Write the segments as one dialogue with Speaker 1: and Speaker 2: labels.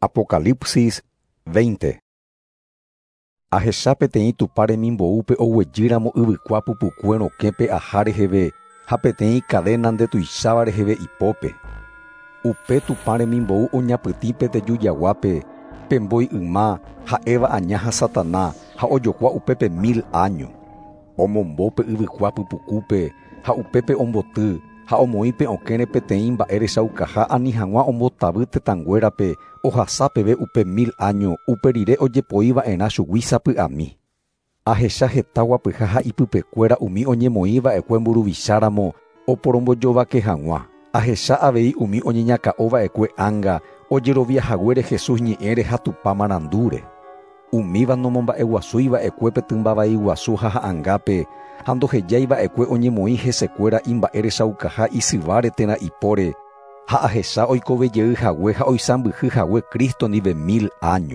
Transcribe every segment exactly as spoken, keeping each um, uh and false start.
Speaker 1: Apocalipsis veinte. Ahecha peteĩ tupa remimbo'úpe oguejýramo yvykua pupukue rokẽpe aha reheve ha peteĩ cadena ndetuicháva reheve ipópe. Upe tupa remimbou oñapytĩ peteju jaguápe pembói yma ha'éva aña ha Satanás ha ojokua upépe mil año. Omombópe yvykua pupukúpe ha upépe omboty ha omoĩpe okẽre peteĩ mba'e rechaukaha ani hag̃ua ombotavy tetãnguérape ohasa peve upe mil año upe rire ojepoíva'erã chugui sapy'ami. Ahecha heta guapyha ha ipypekuéra umi oñemoĩva'ekue mburuvicharamo oporombojovake hag̃ua. Ahecha avei umi oñeñaka'ova'ekue ánga ojeroviahaguére Jesús ñe'ẽre ha tupa marandúre. Umíva nomomba'eguasúiva'ekue petymbavai guasu ha ha'angápe ha ndohejáiva'ekue oñemoĩ hesekuéra imba'e rechaukaha isyváre térã ipóre ha ahecha oikovejeyhague ha oisãmbyhyhague Kristo ndive mil año.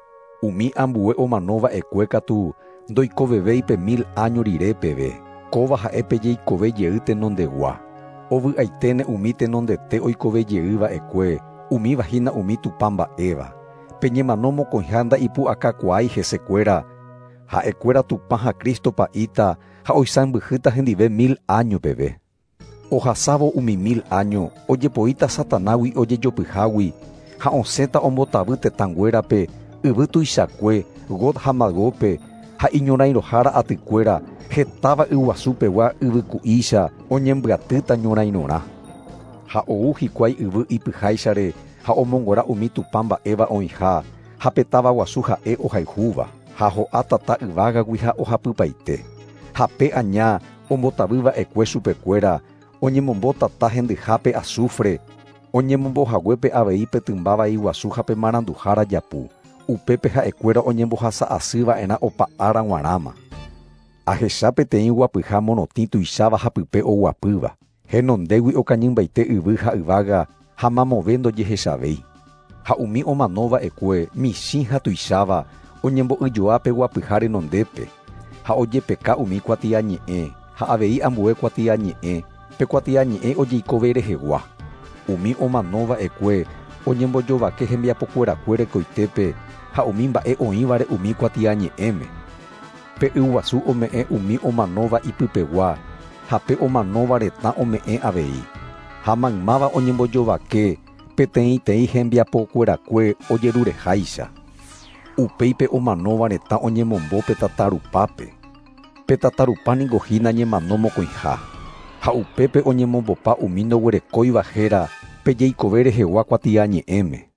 Speaker 1: Umi ambue omanova'ekue katu ndoikovevéi pe mil año rire peve. Kóva ha'e pejeikove tenondegua. Ovy'aiténe umi tenondete oikovejeýva'ekue umívahína umi tupa mba'éva. Peñemano mokõiha nda'ipu'akakuái hesekuéra. Ha'ekuéra tupa ha Kristo pa'íta ha oisãmbyhýta hendive mil año peve. Ohasávo umi mil año ojepoíta Satanágui ojejopyhágui ha osẽta ombotavy tetãnguérape yvy tuichakue Gog ha Magópe ha iñorãirohára atykuéra hetáva yguasupegua yvyku'ícha oñembyatýta ñorãirõrã. Ha ou hikuái yvy ipyháichare ha omongora umi tupa mba'éva oĩha ha petáva guasu ha'e ohayhúva ha ho'a tata yvágagui ha ohapypaite. Ha pe aña ombotavýva'ekue chupekuéra oñemombotata hendyhápe azufre oñemombohaguépe avei petymbavai guasu ha pe maranduhára japu. Upépe ha'ekuéra oñembohasa'asýva'erã opa ára g̃uarãma. Ahecha peteĩ guapyha morotĩ tuicháva hapype oguapýva. Henondégui okañymbaite yvy ha yvága ha mamove ndojehechavéi. Ha umi omanova'ekue michĩ ha tuicháva oñembo'yjoa pe guapyha renondépe ha ojepeka umi kuatia ñe'ẽ ha avei ambue kuatia ñe'ẽ pe kuatia ñe'ẽ ojeikove rehegua. Umi omanova'ekue oñembojovake hembiapokuerakue rekoitépe ha umi mba'e oĩvare umi kuatia ñe'ẽme. Pe yguasu ome'ẽ umi omanóva ipypegua ha pe omanóva retã ome'ẽ avei. Ha maymáva oñembojovake peteĩteĩ hembiapokuerakue ojerureháicha. Upéipe omanóva retã oñemombo pe tatarupápe. Pe tatarupaningohína ñemano mokõiha. Ha upépe oñemombopa umi ndoguerekóiva héra pe jeikove rehegua kuatia ñe'ẽme.